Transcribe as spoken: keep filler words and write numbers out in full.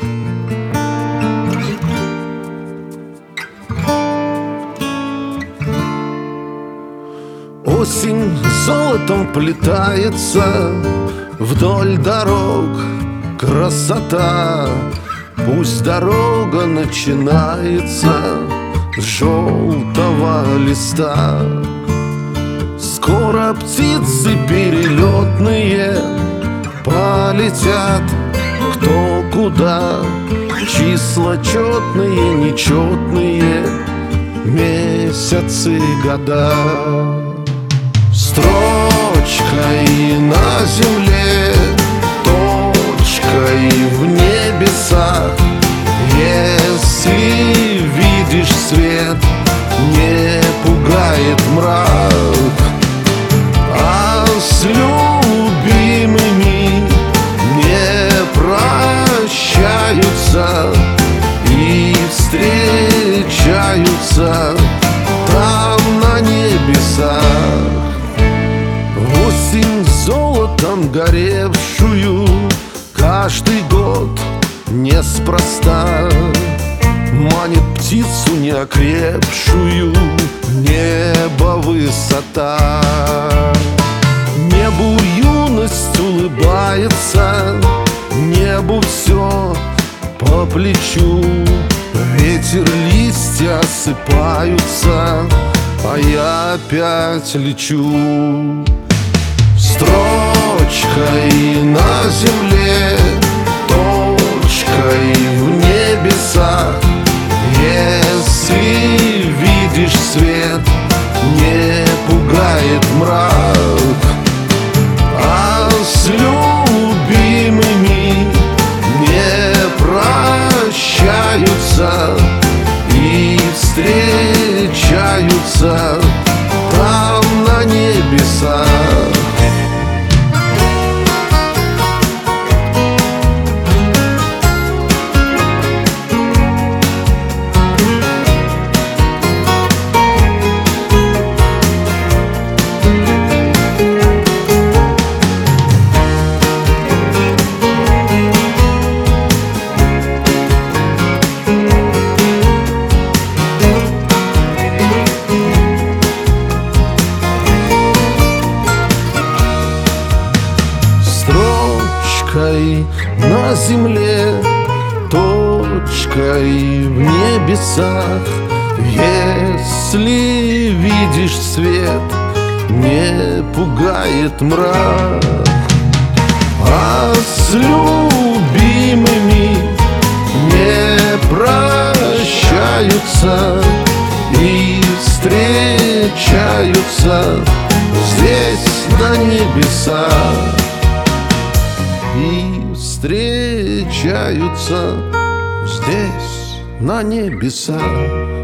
Осень золотом плетается вдоль дорог, красота. Пусть дорога начинается с желтого листа. Скоро птицы перелетные полетят кто куда. Числа четные, нечетные, месяцы, года. Строчкой на земле, точкой в небесах. Если видишь свет, не пугает мрак. А с любимыми не прощаются и встречаются там на небесах. Осень золотом горевшую каждый год неспроста манит птицу неокрепшую небо высота. Небу юность улыбается, небу все по плечу. Ветер, листья осыпаются, а я опять лечу. Строчкой на земле, точкой в небесах. Если видишь свет, не пугает мрак. А с любимыми не прощаются и встречаются там на небесах. Строчкой на земле, точкой в небесах. Если видишь свет, не пугает мрак. А с любимыми не прощаются и встречаются здесь на небесах. И встречаются здесь на небесах.